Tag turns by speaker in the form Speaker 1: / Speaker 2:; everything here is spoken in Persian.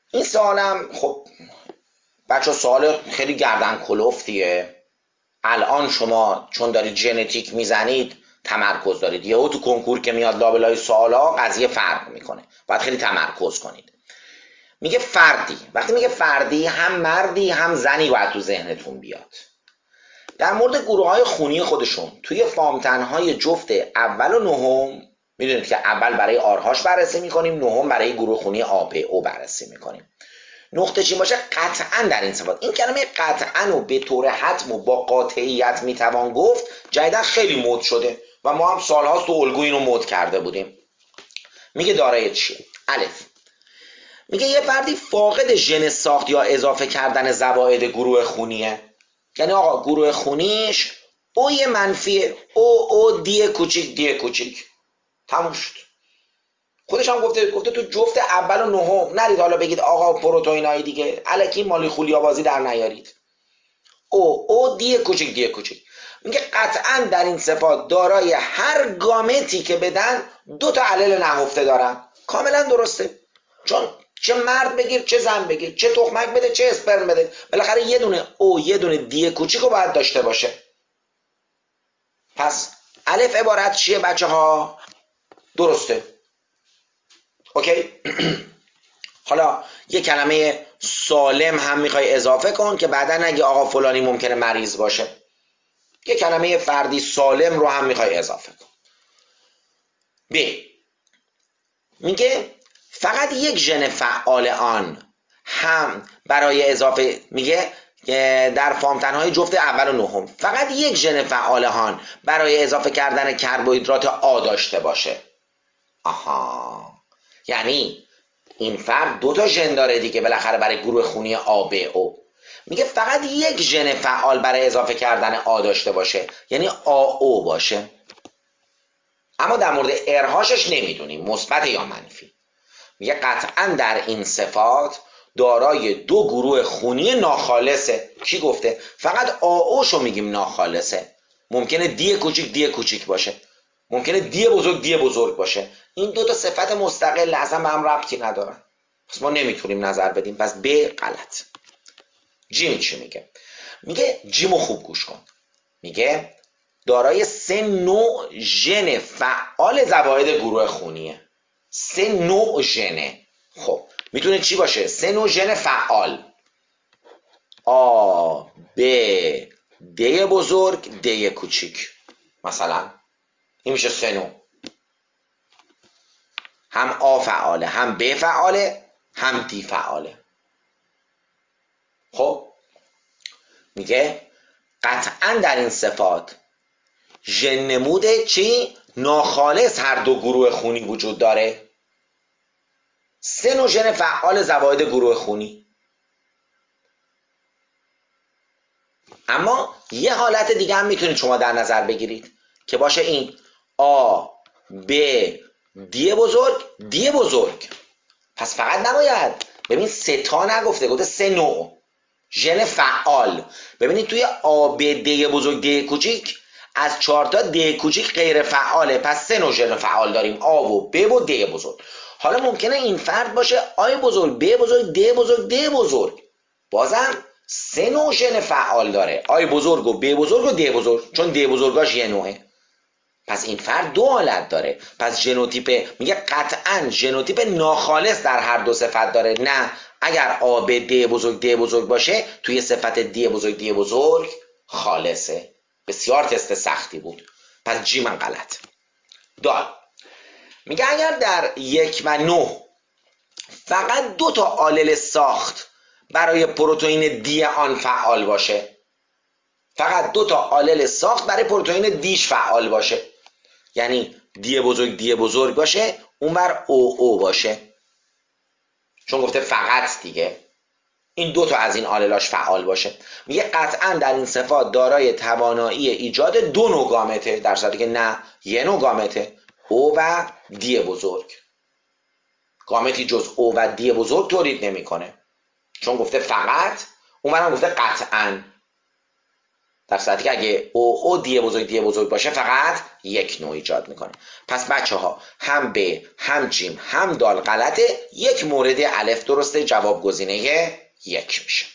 Speaker 1: این سوالم خب بچه سوال خیلی گردن کلفتیه. الان شما چون دارید ژنتیک میزنید تمرکز دارید، یهو تو کنکور که میاد لابلای سوالا قضیه فرق میکنه، باید خیلی تمرکز کنید. میگه فردی، وقتی میگه فردی هم مردی هم زنی باید تو ذهنتون بیاد. در مورد گروه های خونی خودشون توی فامتنهای جفت اول و نهم میدونید که اول برای آرهاش بررسی میکنیم، نهم برای گروه خونی آب او بررسی میکنیم. نقطه چین باشه قطعا در این صفات. این کلمه قطعا و به طور حتم و با قاطعیت میتوان گفت جدیدا خیلی مد شده و ما هم سالهاست تو الگو اینو مد کرده بودیم. میگه دارای چیه؟ الف، میگه یه فردی فاقد ژن ساخت یا اضافه کردن زواید گروه خونیه. یعنی آقا گروه خونیش او یه منفیه، او دی کوچیک دی کوچیک، تموم شد. خودش هم گفته تو جفت اول و نهم نرید حالا بگید آقا پروتئینای دیگه الکی مالی خولیا بازی در نیارید. او دی کوچیک دی کوچیک. میگه قطعا در این صفات دارای هر گامتی که بدن دو تا علل نهفته دارن. کاملا درسته، چون چه مرد بگیر چه زن بگیر، چه تخمک بده چه اسپرم بده، بالاخره یه دونه او یه دونه دی کوچیک رو باید داشته باشه. پس الف عبارت چیه بچه ها؟ درسته، اوکی. حالا یه کلمه سالم هم میخوای اضافه کن که بعدا نگی آقا فلانی ممکنه مریض باشه. یه کلمه فردی سالم رو هم میخوای اضافه کن. ب، میگه فقط یک ژن فعال آن هم برای اضافه، میگه در فامتنهای جفت اول و نهم فقط یک ژن فعال آن برای اضافه کردن کربوهیدرات آ داشته باشه. آها، یعنی این فرد دو تا ژن داره دیگه بالاخره برای گروه خونی آ ب او. میگه فقط یک ژن فعال برای اضافه کردن آ داشته باشه، یعنی آ او باشه. اما در مورد ارهاشش نمیدونیم مثبت یا منفی. میگه قطعا در این صفات دارای دو گروه خونی ناخالصه. کی گفته؟ فقط آ اوشو میگیم ناخالصه. ممکنه دی کوچیک دی کوچیک باشه، ممکنه دی بزرگ دی بزرگ باشه. این دو تا صفت مستقل اصلا به هم ربطی ندارن، پس ما نمیتونیم نظر بدیم. پس ب غلط. جیم چی میگه؟ میگه جیمو خوب گوش کن. میگه دارای 3 نوع ژن فعال زواید گروه خونیه. 3 نوع ژنه. خب میتونه چی باشه؟ 3 نوع ژن فعال: آ ب د بزرگ د کوچیک. مثلا این میشه 3 نوع، هم آ فعاله هم ب فعاله هم دی فعاله. خب میگه قطعا در این صفات ژن نمود چی؟ ناخالص هر دو گروه خونی وجود داره. 3 نوع ژن فعال زواید گروه خونی. اما یه حالت دیگه هم میتونید شما در نظر بگیرید که باشه این آ ب دی بزرگ دی بزرگ. پس فقط نباید ببین 3 تا نگفته، گفته 3 نوع ژن فعال. ببینید توی آ ب دی بزرگ دی کوچیک از 4 تا دی کوچیک غیر فعاله، پس 3 نوع ژن فعال داریم: آ و ب و دی بزرگ. حالا ممکنه این فرد باشه آی بزرگ ب بزرگ دی بزرگ دی بزرگ، بازم 3 نوع ژن فعال داره: آی بزرگ و ب بزرگ و دی بزرگ، چون دی بزرگاش یه نوعه. پس این فرد 2 حالت داره. پس ژنوتیپ، میگه قطعا ژنوتیپ ناخالص در هر دو صفت داره. نه، اگر آ ب د بزرگ د بزرگ باشه توی صفت دی بزرگ دی بزرگ خالصه. بسیار تست سختی بود. پس جی من غلط. دال، میگه اگر در 1 و 9 فقط 2 تا آلل ساخت برای پروتئین دی آن فعال باشه، فقط 2 تا آلل ساخت برای پروتئین دیش فعال باشه، یعنی دی بزرگ باشه اونور او باشه، چون گفته فقط دیگه این 2 تا از این آللاش فعال باشه. میگه قطعا در این صفات دارای توانایی ایجاد 2 نوع گامته، در صورتی که نه، یه نوع گامته: او و دی بزرگ. گامتی جز او و دی بزرگ تولید نمیکنه، چون گفته فقط، اونورم گفته قطعا. در صورتی که اگه او دی بزرگ باشه فقط یک نوع ایجاد میکنه. پس بچه ها هم ب هم جیم هم دال غلطه، یک مورد الف درسته، جواب گزینه یک میشه.